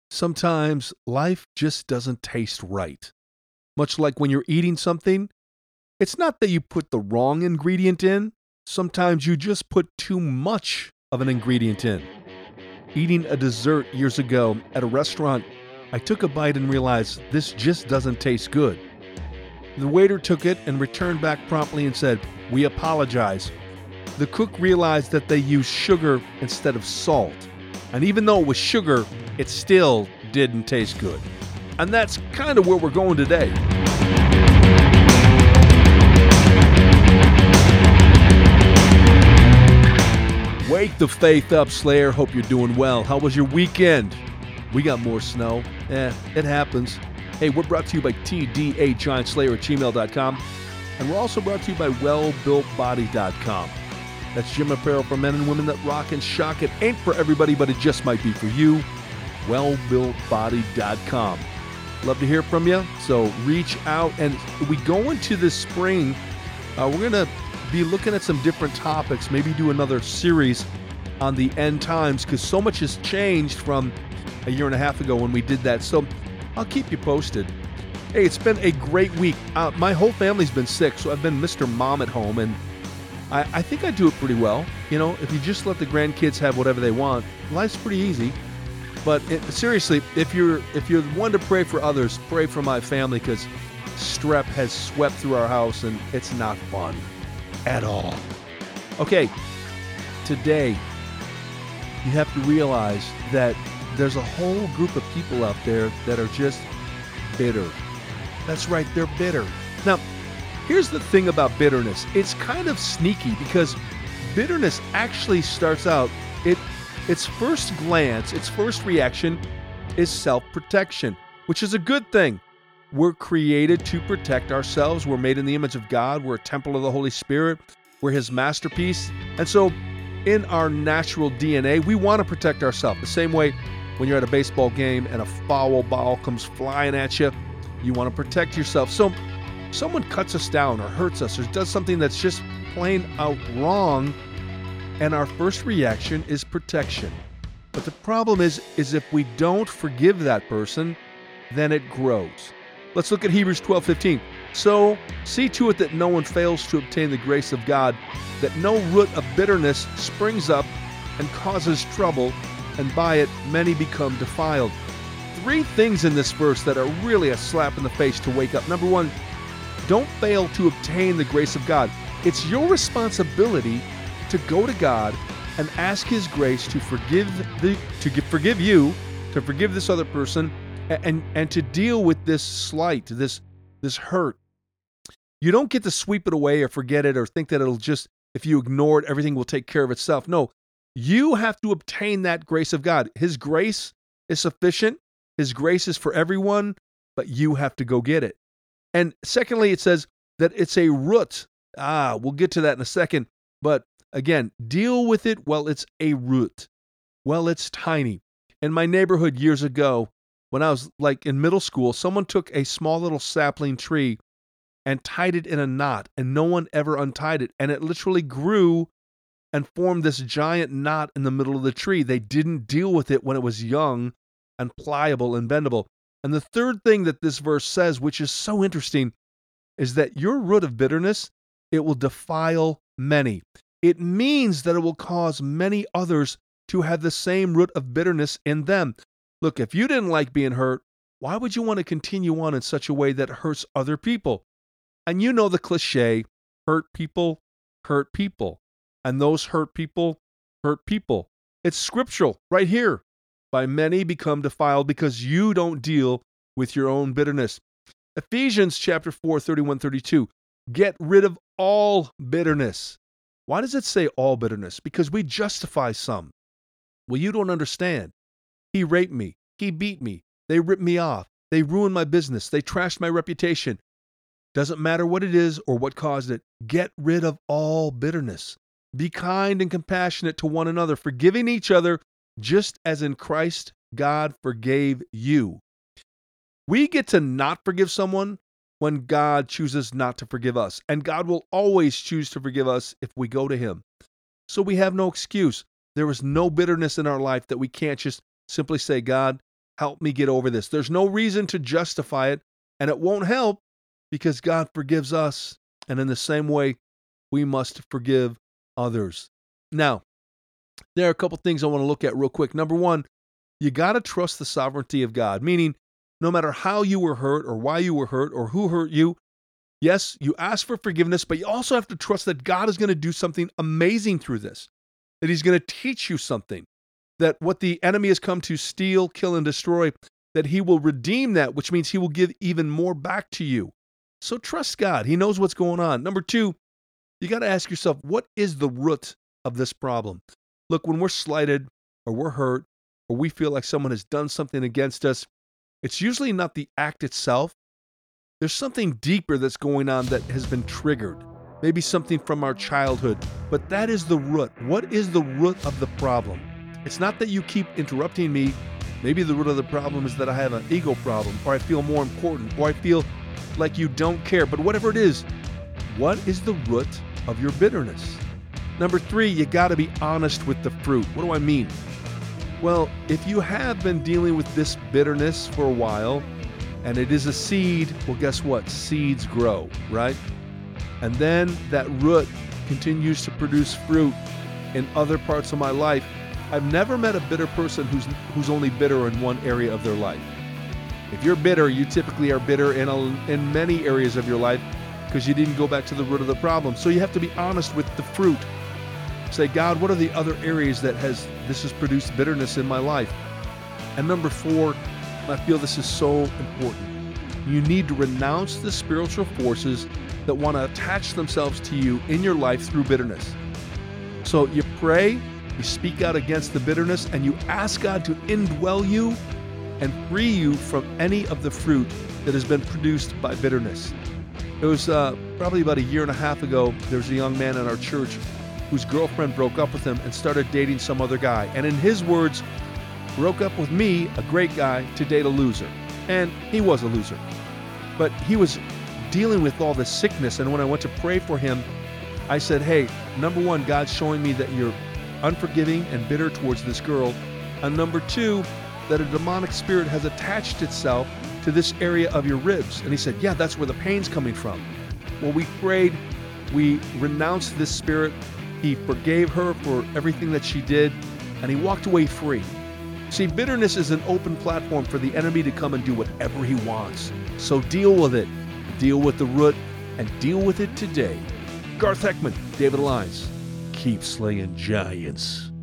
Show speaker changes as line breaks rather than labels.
Sometimes life just doesn't taste right. Much like when you're eating something, it's not that you put the wrong ingredient in, sometimes you just put too much of an ingredient in. Eating a dessert years ago at a restaurant, I took a bite and realized this just doesn't taste good. The waiter took it and returned back promptly and said, "We apologize." The cook realized that they used sugar instead of salt. And even though it was sugar, it still didn't taste good. And that's kind of where we're going today. Wake the faith up, Slayer. Hope you're doing well. How was your weekend? We got more snow. It happens. Hey, we're brought to you by tdhgiantslayer@gmail.com. And we're also brought to you by wellbuiltbody.com. That's gym apparel for men and women that rock and shock. It ain't for everybody, but it just might be for you. Wellbuiltbody.com. Love to hear from you, so reach out. And we go into this spring, we're going to be looking at some different topics, maybe do another series on the end times, because so much has changed from a year and a half ago when we did that. So I'll keep you posted. Hey, it's been a great week. My whole family's been sick, so I've been Mr. Mom at home, and I think I do it pretty well. You know, if you just let the grandkids have whatever they want, life's pretty easy. But seriously, if you're one to pray for others, pray for my family, because strep has swept through our house and it's not fun at all. Okay, today you have to realize that there's a whole group of people out there that are just bitter. That's right, they're bitter. Now, here's the thing about bitterness. It's kind of sneaky because bitterness actually starts out, its first glance, its first reaction is self-protection, which is a good thing. We're created to protect ourselves. We're made in the image of God. We're a temple of the Holy Spirit. We're His masterpiece. And so in our natural DNA, we want to protect ourselves. The same way when you're at a baseball game and a foul ball comes flying at you, you want to protect yourself. So someone cuts us down or hurts us or does something that's just plain out wrong, and our first reaction is protection. But the problem is if we don't forgive that person, then it grows. Let's look at Hebrews 12:15. So see to it that no one fails to obtain the grace of God, that no root of bitterness springs up and causes trouble, and by it many become defiled. Three things in this verse that are really a slap in the face to wake up. Number one, don't fail to obtain the grace of God. It's your responsibility to go to God and ask His grace to forgive you, to forgive this other person, and to deal with this slight, this hurt. You don't get to sweep it away or forget it or think that it'll just, if you ignore it, everything will take care of itself. No, you have to obtain that grace of God. His grace is sufficient. His grace is for everyone, but you have to go get it. And secondly, it says that it's a root. We'll get to that in a second. But again, deal with it while it's a root. Well, it's tiny. In my neighborhood years ago, when I was like in middle school, someone took a small little sapling tree and tied it in a knot, and no one ever untied it. And it literally grew and formed this giant knot in the middle of the tree. They didn't deal with it when it was young and pliable and bendable. And the third thing that this verse says, which is so interesting, is that your root of bitterness, it will defile many. It means that it will cause many others to have the same root of bitterness in them. Look, if you didn't like being hurt, why would you want to continue on in such a way that hurts other people? And you know the cliche, hurt people hurt people. And those hurt people hurt people. It's scriptural right here. By many become defiled because you don't deal with your own bitterness. Ephesians chapter 4, 31, 32. Get rid of all bitterness. Why does it say all bitterness? Because we justify some. Well, you don't understand. He raped me. He beat me. They ripped me off. They ruined my business. They trashed my reputation. Doesn't matter what it is or what caused it. Get rid of all bitterness. Be kind and compassionate to one another, forgiving each other, just as in Christ God forgave you. We get to not forgive someone when God chooses not to forgive us. And God will always choose to forgive us if we go to Him. So we have no excuse. There is no bitterness in our life that we can't just simply say, God, help me get over this. There's no reason to justify it, and it won't help because God forgives us. And in the same way, we must forgive others. Now, there are a couple things I want to look at real quick. Number one, you got to trust the sovereignty of God, meaning no matter how you were hurt or why you were hurt or who hurt you, yes, you ask for forgiveness, but you also have to trust that God is going to do something amazing through this, that He's going to teach you something, that what the enemy has come to steal, kill, and destroy, that He will redeem that, which means He will give even more back to you. So trust God. He knows what's going on. Number two, you got to ask yourself, what is the root of this problem? Look, when we're slighted or we're hurt or we feel like someone has done something against us, it's usually not the act itself. There's something deeper that's going on that has been triggered, maybe something from our childhood, but that is the root. What is the root of the problem? It's not that you keep interrupting me. Maybe the root of the problem is that I have an ego problem, or I feel more important, or I feel like you don't care. But whatever it is, what is the root of your bitterness? Number three, you got to be honest with the fruit. What do I mean? Well, if you have been dealing with this bitterness for a while, and it is a seed, well, guess what? Seeds grow, right? And then that root continues to produce fruit in other parts of my life. I've never met a bitter person who's only bitter in one area of their life. If you're bitter, you typically are bitter in many areas of your life because you didn't go back to the root of the problem. So you have to be honest with the fruit. Say, God, what are the other areas that this has produced bitterness in my life? And number four, I feel this is so important. You need to renounce the spiritual forces that want to attach themselves to you in your life through bitterness. So you pray, you speak out against the bitterness, and you ask God to indwell you and free you from any of the fruit that has been produced by bitterness. It was probably about a year and a half ago, there was a young man in our church whose girlfriend broke up with him and started dating some other guy. And in his words, broke up with me, a great guy, to date a loser. And he was a loser. But he was dealing with all this sickness. And when I went to pray for him, I said, hey, number one, God's showing me that you're unforgiving and bitter towards this girl. And number two, that a demonic spirit has attached itself to this area of your ribs. And he said, yeah, that's where the pain's coming from. Well, we prayed, we renounced this spirit. He forgave her for everything that she did, and he walked away free. See, bitterness is an open platform for the enemy to come and do whatever he wants. So deal with it. Deal with the root, and deal with it today. Garth Heckman, David Alliance. Keep slaying giants.